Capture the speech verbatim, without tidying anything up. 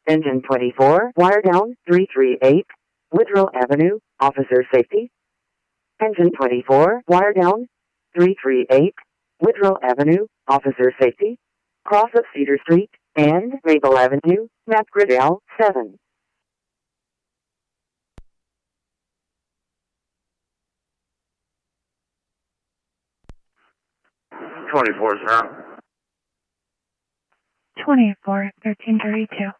Engine twenty-four, wire down, three three eight, Woodrow Avenue, officer safety. Engine twenty-four, wire down, three three eight, Woodrow Avenue, officer safety. Cross of Cedar Street and Maple Avenue, Map Grid L seven. twenty-four, sir. twenty-four, thirteen thirty-two.